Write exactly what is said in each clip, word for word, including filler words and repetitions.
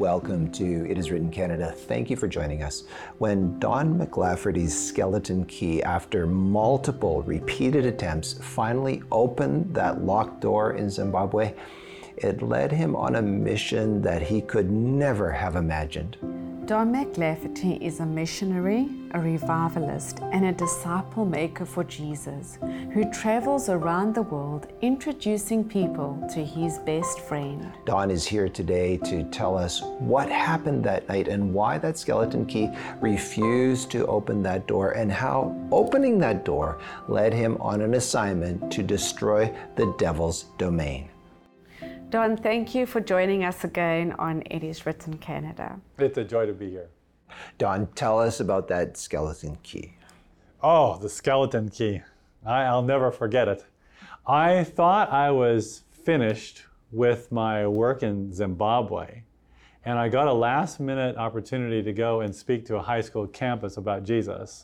welcome to It Is Written Canada. Thank you for joining us. When Don McLafferty's skeleton key, after multiple repeated attempts, finally opened that locked door in Zimbabwe, it led him on a mission that he could never have imagined. Don McLafferty is a missionary, a revivalist, and a disciple maker for Jesus, who travels around the world introducing people to his best friend. Don is here today to tell us what happened that night and why that skeleton key refused to open that door, and how opening that door led him on an assignment to destroy the devil's domain. Don, thank you for joining us again on It Is Written Canada. It's a joy to be here. Don, tell us about that skeleton key. Oh, the skeleton key. I, I'll never forget it. I thought I was finished with my work in Zimbabwe, and I got a last minute opportunity to go and speak to a high school campus about Jesus.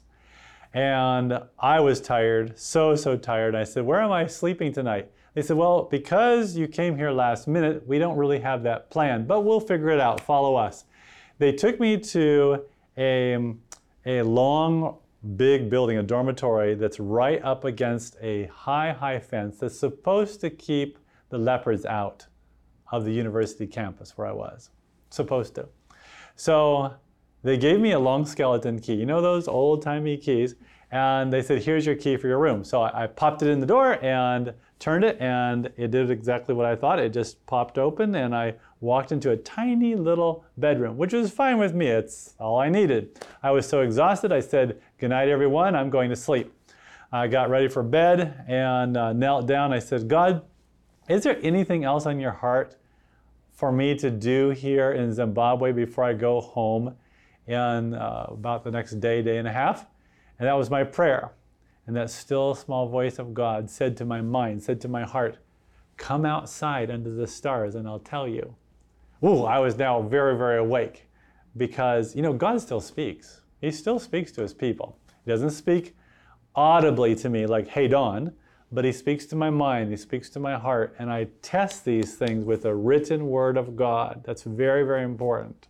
And I was tired, so, so tired. I said, where am I sleeping tonight? They said, well, because you came here last minute, we don't really have that planned, but we'll figure it out. Follow us. They took me to a, a long, big building, a dormitory that's right up against a high, high fence that's supposed to keep the leopards out of the university campus where I was. Supposed to. So they gave me a long skeleton key. You know those old-timey keys? And they said, here's your key for your room. So I, I popped it in the door and turned it, and it did exactly what I thought. It just popped open, and I walked into a tiny little bedroom, which was fine with me. It's all I needed. I was so exhausted, I said, good night, everyone. I'm going to sleep. I got ready for bed and uh, knelt down. I said, God, is there anything else on your heart for me to do here in Zimbabwe before I go home in uh, about the next day, day and a half? And that was my prayer. And that still small voice of God said to my mind, said to my heart, come outside under the stars and I'll tell you. Ooh, I was now very, very awake, because, you know, God still speaks. He still speaks to his people. He doesn't speak audibly to me like, hey, Don, but he speaks to my mind, he speaks to my heart, and I test these things with a written word of God. That's very, very important.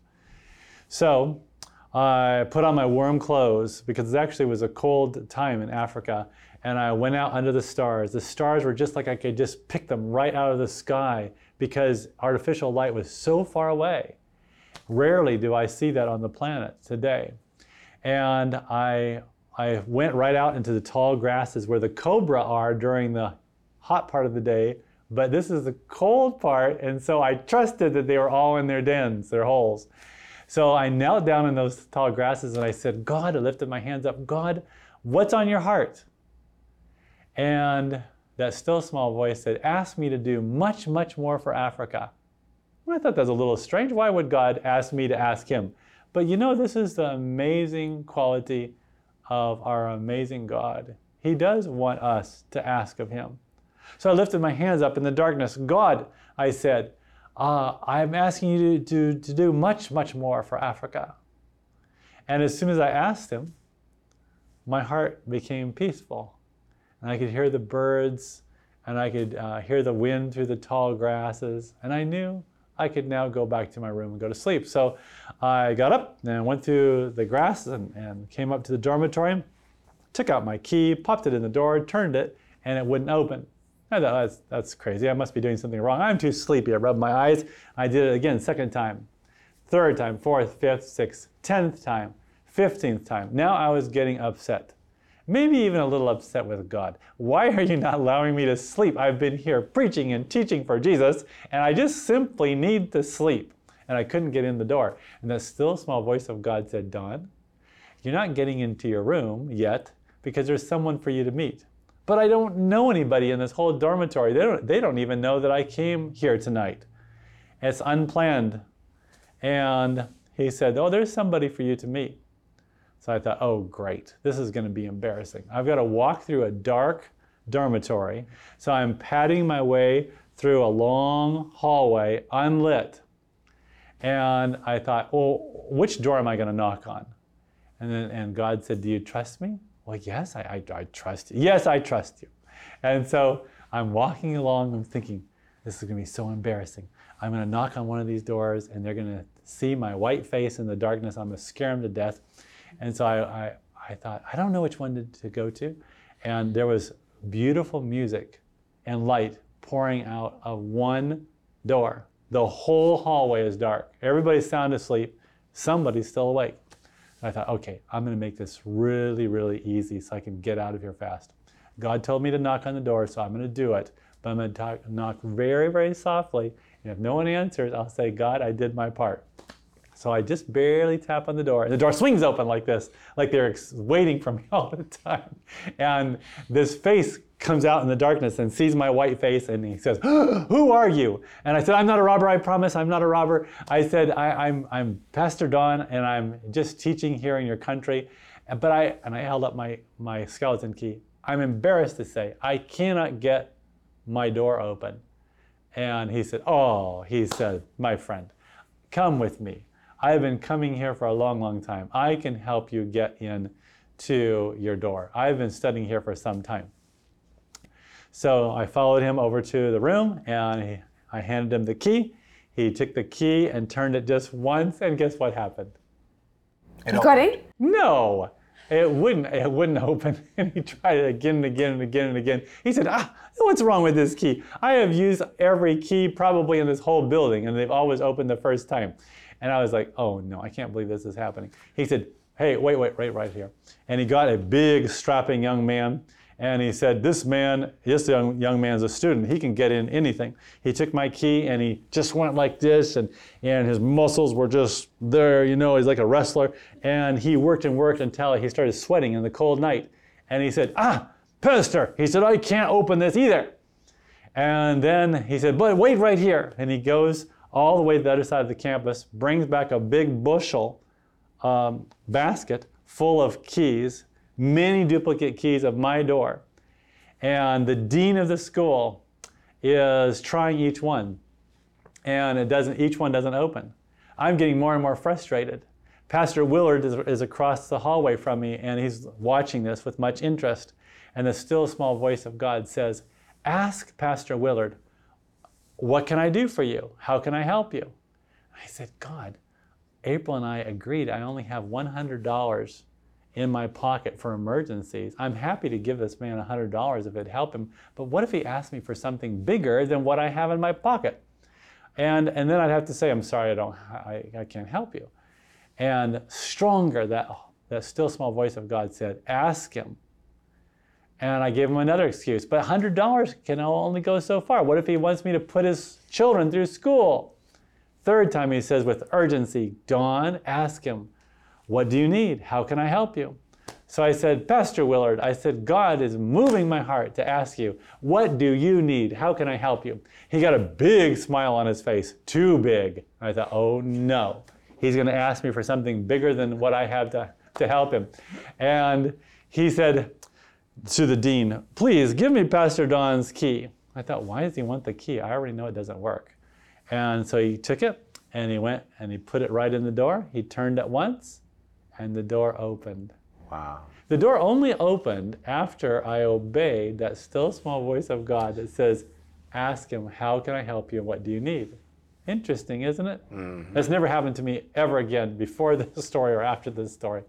So I put on my warm clothes, because it actually was a cold time in Africa, and I went out under the stars. The stars were just like I could just pick them right out of the sky, because artificial light was so far away. Rarely do I see that on the planet today. And I, I went right out into the tall grasses where the cobra are during the hot part of the day, but this is the cold part, and so I trusted that they were all in their dens, their holes. So I knelt down in those tall grasses and I said, God, I lifted my hands up, God, what's on your heart? And that still small voice said, ask me to do much, much more for Africa. Well, I thought that was a little strange. Why would God ask me to ask him? But you know, this is the amazing quality of our amazing God. He does want us to ask of him. So I lifted my hands up in the darkness. God, I said, Uh, I'm asking you to, to, to do much, much more for Africa. And as soon as I asked him, my heart became peaceful. And I could hear the birds, and I could uh, hear the wind through the tall grasses, and I knew I could now go back to my room and go to sleep. So I got up and went through the grass and, and came up to the dormitory, took out my key, popped it in the door, turned it, and it wouldn't open. I thought, that's, that's crazy. I must be doing something wrong. I'm too sleepy. I rubbed my eyes. I did it again, second time, third time, fourth, fifth, sixth, tenth time, fifteenth time. Now I was getting upset. Maybe even a little upset with God. Why are you not allowing me to sleep? I've been here preaching and teaching for Jesus, and I just simply need to sleep. And I couldn't get in the door. And that still small voice of God said, Don, you're not getting into your room yet because there's someone for you to meet. But I don't know anybody in this whole dormitory. They don't, they don't even know that I came here tonight. It's unplanned. And he said, oh, there's somebody for you to meet. So I thought, oh, great. This is going to be embarrassing. I've got to walk through a dark dormitory. So I'm padding my way through a long hallway, unlit. And I thought, well, which door am I going to knock on? And then, and God said, do you trust me? Well, yes, I, I, I trust you. Yes, I trust you. And so I'm walking along, I'm thinking, this is going to be so embarrassing. I'm going to knock on one of these doors, and they're going to see my white face in the darkness. I'm going to scare him to death. And so I, I, I thought, I don't know which one to, to go to. And there was beautiful music and light pouring out of one door. The whole hallway is dark. Everybody's sound asleep. Somebody's still awake. And I thought, okay, I'm going to make this really, really easy so I can get out of here fast. God told me to knock on the door, so I'm going to do it. But I'm going to talk, knock very, very softly. And if no one answers, I'll say, God, I did my part. So I just barely tap on the door, and the door swings open like this, like they're waiting for me all the time. And this face comes out in the darkness and sees my white face, and he says, who are you? And I said, I'm not a robber, I promise, I'm not a robber. I said, I, I'm, I'm Pastor Don, and I'm just teaching here in your country. But I, and I held up my, my skeleton key. I'm embarrassed to say, I cannot get my door open. And he said, oh, he said, my friend, come with me. I've been coming here for a long, long time. I can help you get in to your door. I've been studying here for some time. So I followed him over to the room, and he, I handed him the key. He took the key and turned it just once, and guess what happened? You got in? No, it wouldn't. It wouldn't open. And he tried it again and again and again and again. He said, ah, what's wrong with this key? I have used every key probably in this whole building, and they've always opened the first time. And I was like, oh no, I can't believe this is happening. He said, hey, wait, wait, wait, right here. And he got a big, strapping young man, and he said, this man, this young, young man's a student. He can get in anything. He took my key, and he just went like this, and, and his muscles were just there, you know, he's like a wrestler. And he worked and worked until he started sweating in the cold night. And he said, ah, Pastor, he said, I can't open this either. And then he said, but wait right here. And he goes all the way to the other side of the campus, brings back a big bushel um, basket full of keys, many duplicate keys of my door. And the dean of the school is trying each one. And it doesn't, each one doesn't open. I'm getting more and more frustrated. Pastor Willard is, is across the hallway from me, and he's watching this with much interest. And the still small voice of God says, ask Pastor Willard, what can I do for you? How can I help you? I said, God, April and I agreed I only have one hundred dollars in my pocket for emergencies. I'm happy to give this man one hundred dollars if it'd help him, but what if he asked me for something bigger than what I have in my pocket? And, and then I'd have to say, I'm sorry, I, don't, I, I can't help you. And stronger, that, that still small voice of God said, ask him. And I gave him another excuse, but one hundred dollars can only go so far. What if he wants me to put his children through school? Third time he says with urgency, Don, ask him, what do you need? How can I help you? So I said, Pastor Willard, I said, God is moving my heart to ask you, what do you need? How can I help you? He got a big smile on his face, too big. I thought, oh no, he's going to ask me for something bigger than what I have to, to help him. And he said to the dean, please give me Pastor Don's key. I thought, why does he want the key? I already know it doesn't work. And so he took it, and he went and he put it right in the door. He turned it once, and the door opened. Wow. The door only opened after I obeyed that still small voice of God that says, ask him, how can I help you and what do you need? Interesting, isn't it? Mm-hmm. That's never happened to me ever again before this story or after this story.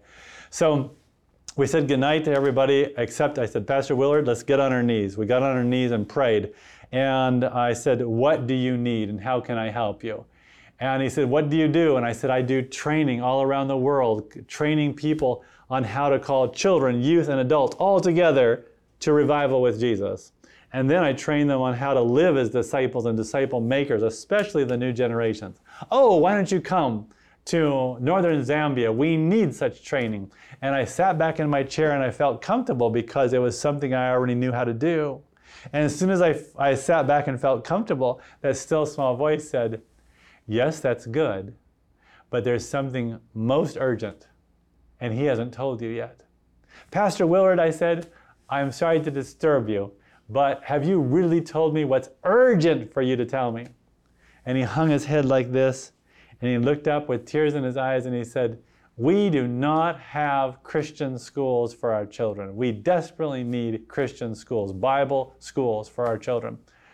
So we said goodnight to everybody, except I said, Pastor Willard, let's get on our knees. We got on our knees and prayed. And I said, what do you need and how can I help you? And he said, what do you do? And I said, I do training all around the world, training people on how to call children, youth, and adults all together to revival with Jesus. And then I train them on how to live as disciples and disciple makers, especially the new generations. Oh, why don't you come to northern Zambia? We need such training. And I sat back in my chair and I felt comfortable because it was something I already knew how to do. And as soon as I, I sat back and felt comfortable, that still small voice said, yes, that's good, but there's something most urgent, and he hasn't told you yet. Pastor Willard, I said, I'm sorry to disturb you, but have you really told me what's urgent for you to tell me? And he hung his head like this, and he looked up with tears in his eyes, and he said, we do not have Christian schools for our children. We desperately need Christian schools, Bible schools for our children.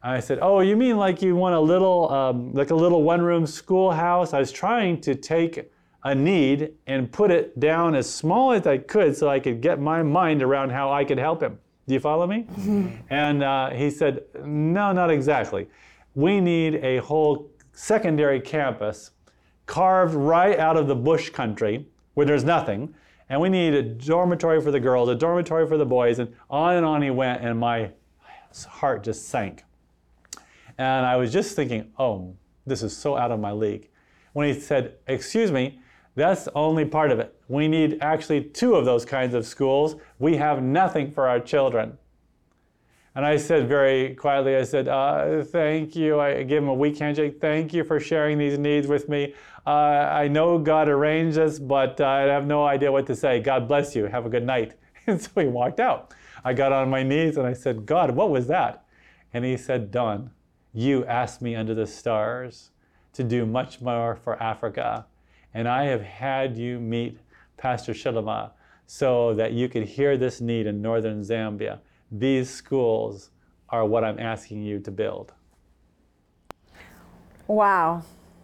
I said, oh, you mean like you want a little, um, like a little one-room schoolhouse? I was trying to take a need and put it down as small as I could so I could get my mind around how I could help him. Do you follow me? Mm-hmm. And uh, he said, no, not exactly. We need a whole secondary campus carved right out of the bush country where there's nothing. And we need a dormitory for the girls, a dormitory for the boys, and on and on he went, and my heart just sank. And I was just thinking, oh, this is so out of my league. When he said, excuse me, that's only part of it. We need actually two of those kinds of schools. We have nothing for our children. And I said very quietly, I said, uh, thank you. I gave him a weak handshake. Thank you for sharing these needs with me. Uh, I know God arranged this, but uh, I have no idea what to say. God bless you. Have a good night. And so he walked out. I got on my knees and I said, God, what was that? And he said, Don, you asked me under the stars to do much more for Africa. And I have had you meet Pastor Shilama so that you could hear this need in northern Zambia. These schools are what I'm asking you to build. Wow.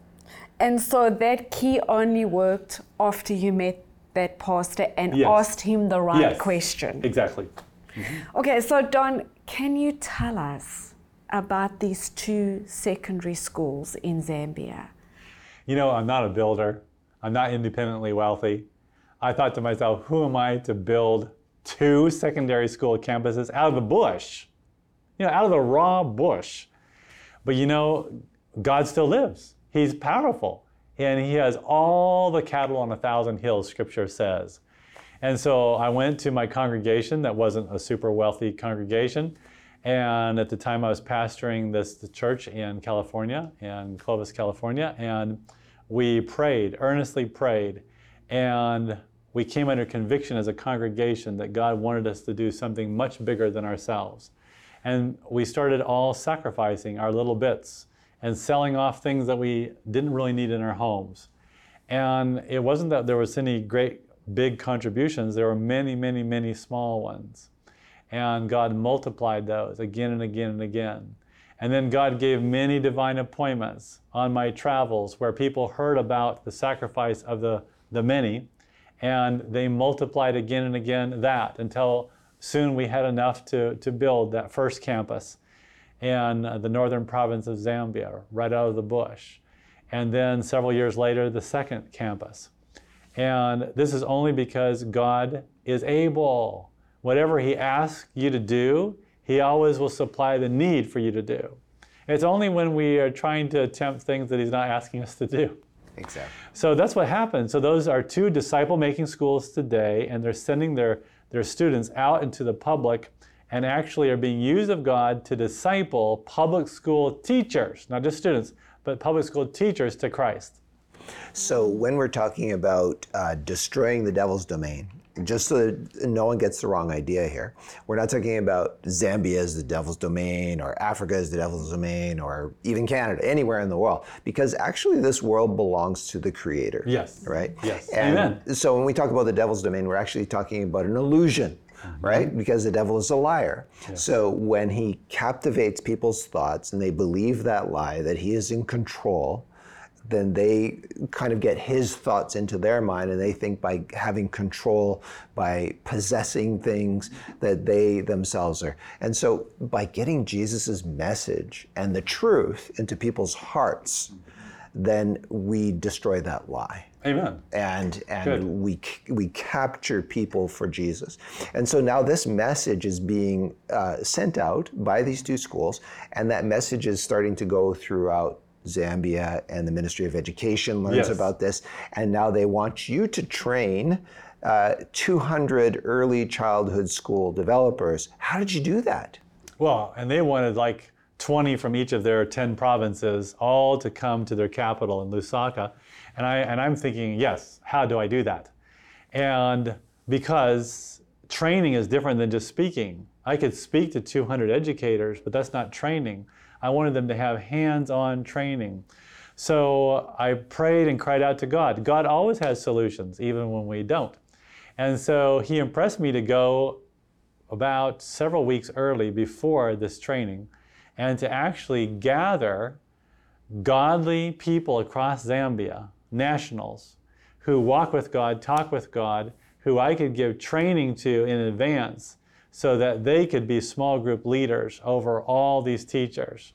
And so that key only worked after you met that pastor and Yes. asked him the right Yes, question. Exactly. Mm-hmm. Okay, so Don, can you tell us about these two secondary schools in Zambia? You know, I'm not a builder. I'm not independently wealthy. I thought to myself, who am I to build two secondary school campuses out of the bush? You know, out of the raw bush. But you know, God still lives. He's powerful. And he has all the cattle on a thousand hills, Scripture says. And so I went to my congregation that wasn't a super wealthy congregation. And at the time I was pastoring this the church in California, in Clovis, California. And we prayed, earnestly prayed. And we came under conviction as a congregation that God wanted us to do something much bigger than ourselves. And we started all sacrificing our little bits and selling off things that we didn't really need in our homes. And it wasn't that there was any great big contributions. There were many, many, many small ones. And God multiplied those again and again and again. And then God gave many divine appointments on my travels where people heard about the sacrifice of the, the many, and they multiplied again and again that until soon we had enough to, to build that first campus in the northern province of Zambia, right out of the bush. And then several years later, the second campus. And this is only because God is able. Whatever he asks you to do, he always will supply the need for you to do. It's only when we are trying to attempt things that he's not asking us to do. Exactly. So that's what happened. So those are two disciple-making schools today, and they're sending their, their students out into the public and actually are being used of God to disciple public school teachers, not just students, but public school teachers to Christ. So when we're talking about uh, destroying the devil's domain, just so that no one gets the wrong idea here, we're not talking about Zambia as the devil's domain or Africa as the devil's domain or even Canada, anywhere in the world, because actually this world belongs to the Creator. Yes. Right? Yes. And Amen. so when we talk about the devil's domain, we're actually talking about an illusion. Mm-hmm. Right? Because the devil is a liar. Yes. So when he captivates people's thoughts and they believe that lie, that he is in control, then they kind of get his thoughts into their mind, and they think by having control, by possessing things, that they themselves are. And so by getting Jesus's message and the truth into people's hearts, then we destroy that lie. Amen. And and Good. we we capture people for Jesus. And so now this message is being uh, sent out by these two schools, and that message is starting to go throughout Zambia, and the Ministry of Education learns Yes. about this. And now they want you to train uh, two hundred early childhood school developers. How did you do that? Well, and they wanted like twenty from each of their ten provinces, all to come to their capital in Lusaka. And, I, and I'm thinking, yes, how do I do that? And because training is different than just speaking. I could speak to two hundred educators, but that's not training. I wanted them to have hands-on training. So I prayed and cried out to God. God always has solutions, even when we don't. And so he impressed me to go about several weeks early before this training and to actually gather godly people across Zambia, nationals, who walk with God, talk with God, who I could give training to in advance so that they could be small group leaders over all these teachers.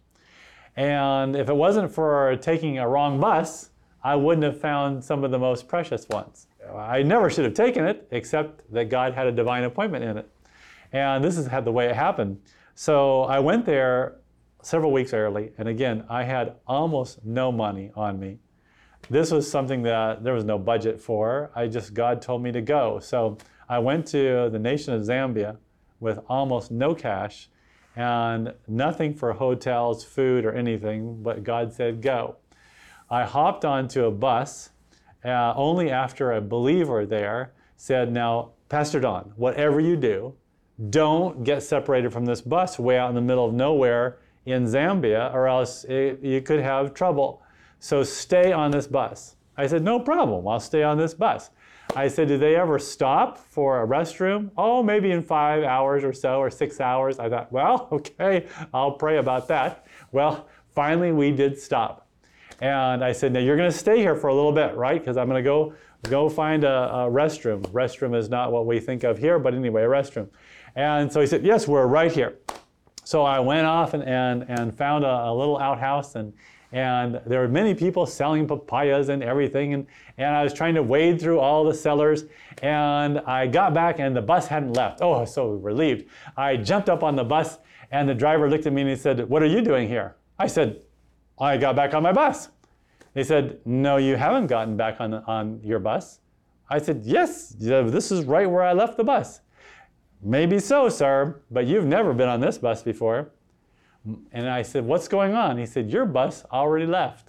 And if it wasn't for taking a wrong bus, I wouldn't have found some of the most precious ones. I never should have taken it, except that God had a divine appointment in it. And this is how the way it happened. So I went there several weeks early, and again, I had almost no money on me. This was something that there was no budget for. I just, God told me to go. So I went to the nation of Zambia with almost no cash and nothing for hotels, food, or anything, but God said go. I hopped onto a bus uh, only after a believer there said, now, Pastor Don, whatever you do, don't get separated from this bus way out in the middle of nowhere in Zambia, or else it, you could have trouble. So stay on this bus. I said, no problem, I'll stay on this bus. I said, do they ever stop for a restroom? Oh, maybe in five hours or so, or six hours. I thought, well, okay, I'll pray about that. Well, finally we did stop. And I said, now you're gonna stay here for a little bit, right? Because I'm gonna go, go find a, a restroom. Restroom is not what we think of here, but anyway, a restroom. And so he said, yes, we're right here. So I went off and, and, and found a, a little outhouse, and, and there were many people selling papayas and everything, and, and I was trying to wade through all the sellers, and I got back and the bus hadn't left. Oh, I was so relieved. I jumped up on the bus, and the driver looked at me and he said, what are you doing here? I said, I got back on my bus. He said, no, you haven't gotten back on, on your bus. I said, yes, this is right where I left the bus. Maybe so, sir, but you've never been on this bus before. And I said, what's going on? He said, your bus already left.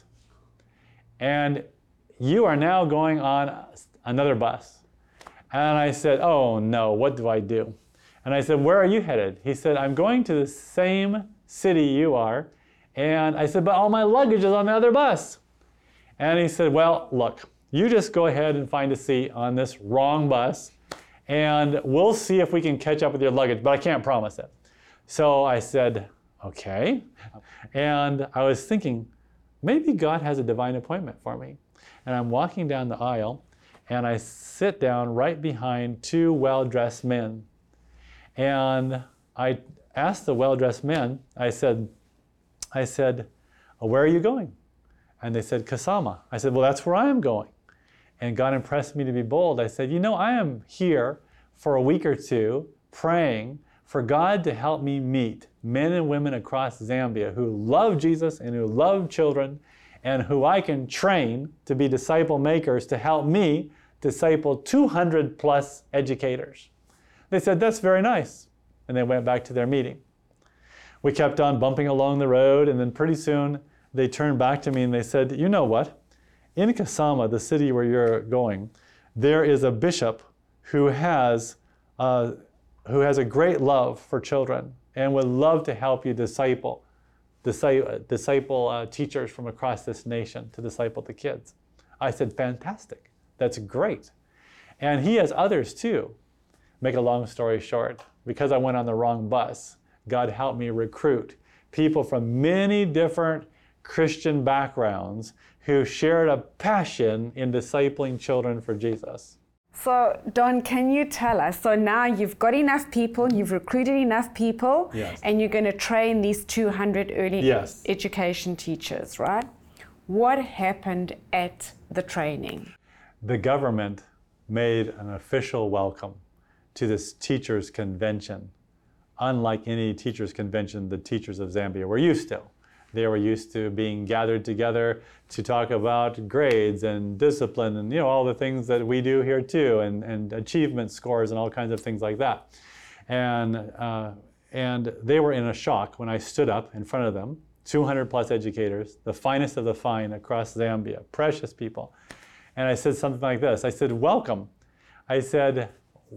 And you are now going on another bus. And I said, oh no, what do I do? And I said, where are you headed? He said, I'm going to the same city you are. And I said, but all my luggage is on the other bus. And he said, well, look, you just go ahead and find a seat on this wrong bus, and we'll see if we can catch up with your luggage, but I can't promise it. So I said, okay. And I was thinking, maybe God has a divine appointment for me. And I'm walking down the aisle, and I sit down right behind two well-dressed men. And I asked the well-dressed men, I said, I said, where are you going? And they said, Kasama. I said, well, that's where I am going. And God impressed me to be bold. I said, you know, I am here for a week or two praying for God to help me meet men and women across Zambia who love Jesus and who love children, and who I can train to be disciple makers to help me disciple two hundred plus educators. They said, that's very nice. And they went back to their meeting. We kept on bumping along the road, and then pretty soon they turned back to me and they said, you know what? In Kasama, the city where you're going, there is a bishop who has, uh, who has a great love for children and would love to help you disciple, disciple, disciple uh, teachers from across this nation to disciple the kids. I said, fantastic, that's great. And he has others too. Make a long story short, because I went on the wrong bus, God helped me recruit people from many different Christian backgrounds who shared a passion in discipling children for Jesus. So, Don, can you tell us, so now you've got enough people, you've recruited enough people, yes, and you're going to train these two hundred early yes. education teachers, right? What happened at the training? The government made an official welcome to this teachers' convention, unlike any teachers' convention the teachers of Zambia were used to. They were used to being gathered together to talk about grades and discipline and, you know, all the things that we do here too, and, and achievement scores and all kinds of things like that. And, uh, and they were in a shock when I stood up in front of them, two hundred plus educators, the finest of the fine across Zambia, precious people. And I said something like this. I said, welcome. I said,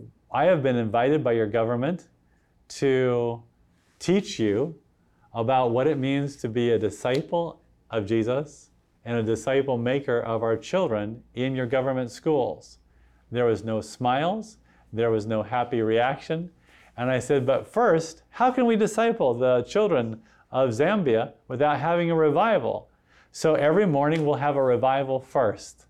I have been invited by your government to teach you about what it means to be a disciple of Jesus and a disciple maker of our children in your government schools. There was no smiles, there was no happy reaction. And I said, but first, how can we disciple the children of Zambia without having a revival. So every morning we'll have a revival first.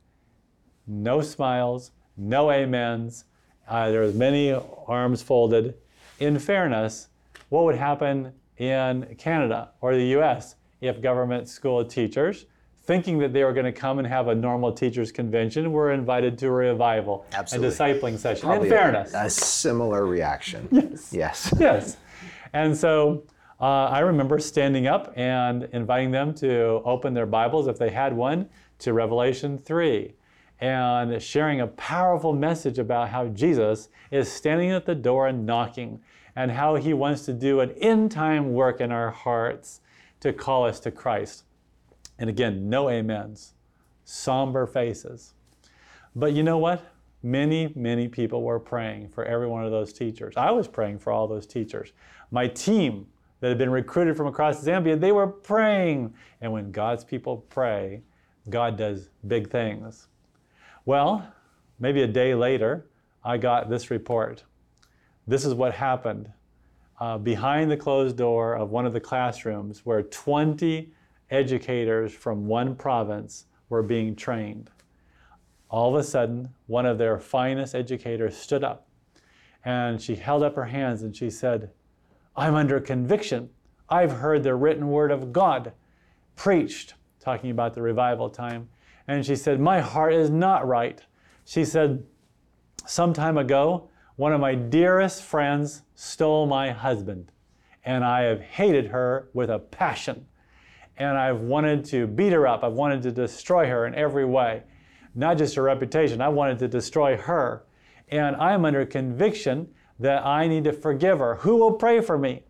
No smiles, no amens. Uh, there's many arms folded. In fairness, what would happen in Canada or the U S if government school teachers, thinking that they were going to come and have a normal teachers convention, were invited to a revival, Absolutely. a discipling session? Probably in fairness. A, a similar reaction. Yes. Yes. Yes. And so uh, I remember standing up and inviting them to open their Bibles, if they had one, to Revelation three, and sharing a powerful message about how Jesus is standing at the door and knocking, and how he wants to do an end-time work in our hearts to call us to Christ. And again, no amens, somber faces. But you know what? Many, many people were praying for every one of those teachers. I was praying for all those teachers. My team that had been recruited from across Zambia, they were praying. And when God's people pray, God does big things. Well, maybe a day later, I got this report. This is what happened uh, behind the closed door of one of the classrooms where twenty educators from one province were being trained. All of a sudden, one of their finest educators stood up, and she held up her hands and she said, "I'm under conviction. I've heard the written word of God preached," talking about the revival time. And she said, "My heart is not right." She said, "Some time ago, one of my dearest friends stole my husband, and I have hated her with a passion. And I've wanted to beat her up. I've wanted to destroy her in every way. Not just her reputation, I wanted to destroy her. And I'm under conviction that I need to forgive her. Who will pray for me?"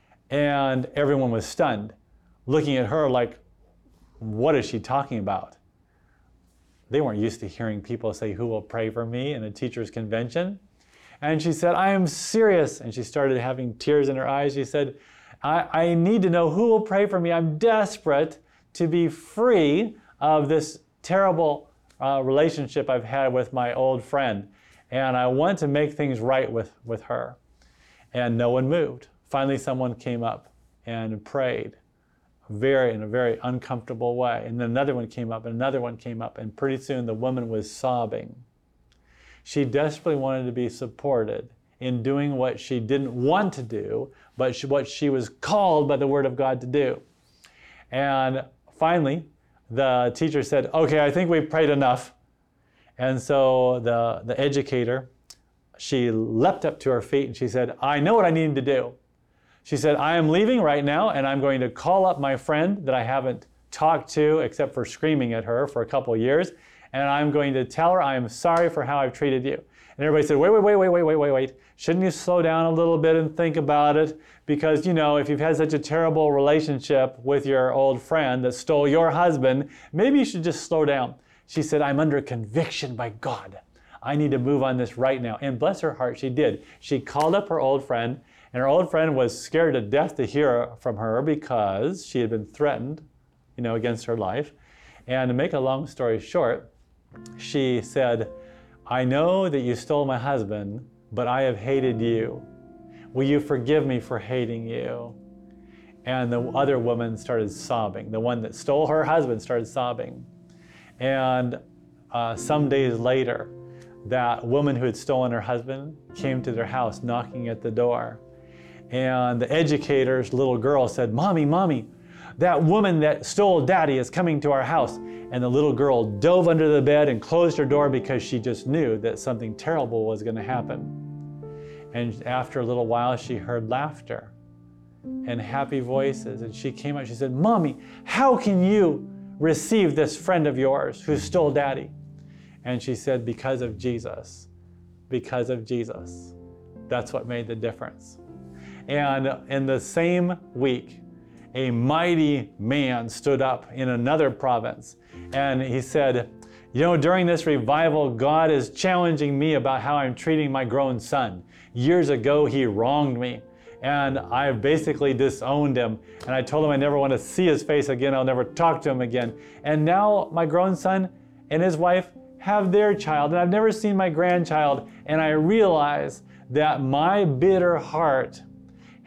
And everyone was stunned, looking at her like, what is she talking about? They weren't used to hearing people say, "Who will pray for me?" in a teacher's convention. And she said, "I am serious." And she started having tears in her eyes. She said, I, I need to know who will pray for me. I'm desperate to be free of this terrible uh, relationship I've had with my old friend. And I want to make things right with, with her. And no one moved. Finally, someone came up and prayed very in a very uncomfortable way. And then another one came up, and another one came up. And pretty soon the woman was sobbing. She desperately wanted to be supported in doing what she didn't want to do, but she, what she was called by the Word of God to do. And finally, the teacher said, "Okay, I think we've prayed enough." And so the, the educator, she leapt up to her feet and she said, "I know what I need to do." She said, "I am leaving right now, and I'm going to call up my friend that I haven't talked to except for screaming at her for a couple of years, and I'm going to tell her I am sorry for how I've treated you." And everybody said, wait, wait, wait, wait, wait, wait, wait, wait. Shouldn't you slow down a little bit and think about it? Because, you know, if you've had such a terrible relationship with your old friend that stole your husband, maybe you should just slow down. She said, "I'm under conviction by God. I need to move on this right now." And bless her heart, she did. She called up her old friend, and her old friend was scared to death to hear from her because she had been threatened, you know, against her life. And to make a long story short, she said, "I know that you stole my husband, but I have hated you. Will you forgive me for hating you?" And the other woman started sobbing. The one that stole her husband started sobbing. And uh, some days later, that woman who had stolen her husband came to their house knocking at the door. And the educator's little girl said, "Mommy, Mommy, that woman that stole Daddy is coming to our house." And the little girl dove under the bed and closed her door because she just knew that something terrible was going to happen. And after a little while, she heard laughter and happy voices. And she came out, she said, "Mommy, how can you receive this friend of yours who stole Daddy?" And she said, "Because of Jesus. Because of Jesus. That's what made the difference." And in the same week, a mighty man stood up in another province, and he said, "You know, during this revival, God is challenging me about how I'm treating my grown son. Years ago, he wronged me, and I've basically disowned him, and I told him I never want to see his face again, I'll never talk to him again. And now my grown son and his wife have their child, and I've never seen my grandchild, and I realize that my bitter heart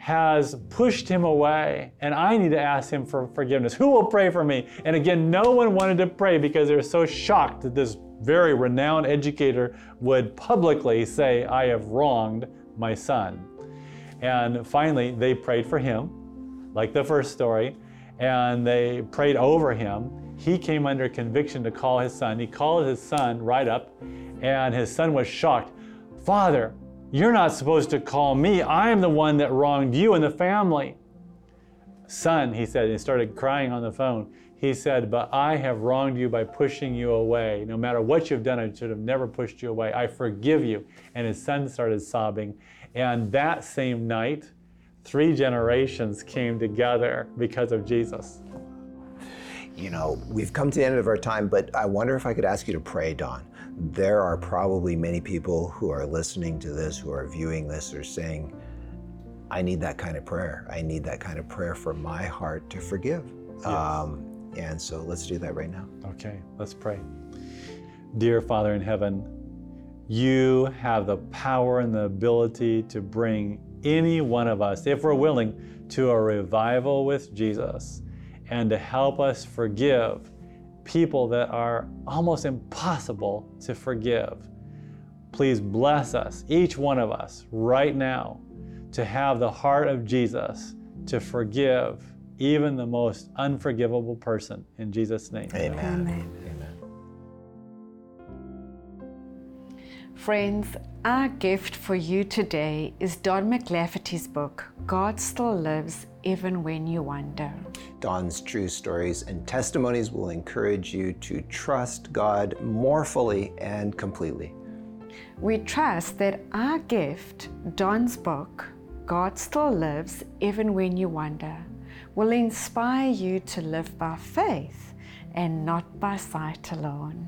has pushed him away, and I need to ask him for forgiveness. Who will pray for me? And again, no one wanted to pray because they were so shocked that this very renowned educator would publicly say, I have wronged my son. And finally, they prayed for him, like the first story, and they prayed over him. He came under conviction to call his son. He called his son right up, and his son was shocked. Father, you're not supposed to call me. I am the one that wronged you and the family. Son, he said, and he started crying on the phone. He said, but I have wronged you by pushing you away. No matter what you've done, I should have never pushed you away. I forgive you. And his son started sobbing. And that same night, three generations came together because of Jesus. You know, we've come to the end of our time, but I wonder if I could ask you to pray, Don. There are probably many people who are listening to this, who are viewing this, or saying, I need that kind of prayer. I need that kind of prayer for my heart to forgive. Yes. Um, and so let's do that right now. Okay, let's pray. Dear Father in heaven, you have the power and the ability to bring any one of us, if we're willing, to a revival with Jesus, and to help us forgive people that are almost impossible to forgive. Please bless us, each one of us, right now, to have the heart of Jesus to forgive even the most unforgivable person. In Jesus' name. Amen. Amen. Amen. Friends, our gift for you today is Don McLafferty's book, God Still Lives Even When You Wonder. Don's true stories and testimonies will encourage you to trust God more fully and completely. We trust that our gift, Don's book, God Still Lives Even When You Wonder, will inspire you to live by faith and not by sight alone.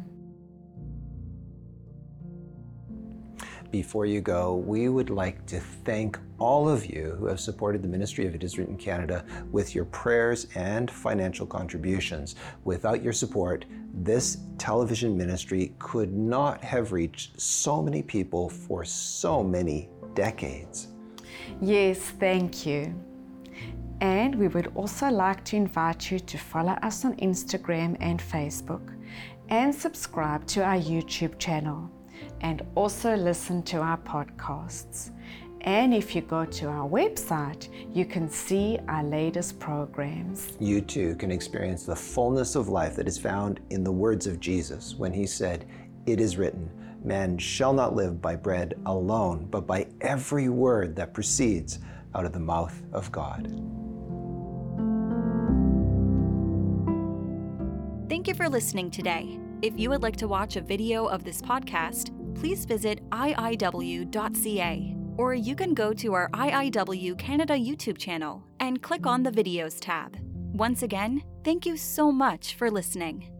Before you go, we would like to thank all of you who have supported the ministry of It Is Written Canada with your prayers and financial contributions. Without your support, this television ministry could not have reached so many people for so many decades. Yes, thank you. And we would also like to invite you to follow us on Instagram and Facebook, and subscribe to our YouTube channel, and also listen to our podcasts. And if you go to our website, you can see our latest programs. You too can experience the fullness of life that is found in the words of Jesus when he said, "It is written, man shall not live by bread alone, but by every word that proceeds out of the mouth of God." Thank you for listening today. If you would like to watch a video of this podcast, please visit I I W dot C A, or you can go to our I I W Canada YouTube channel and click on the Videos tab. Once again, thank you so much for listening.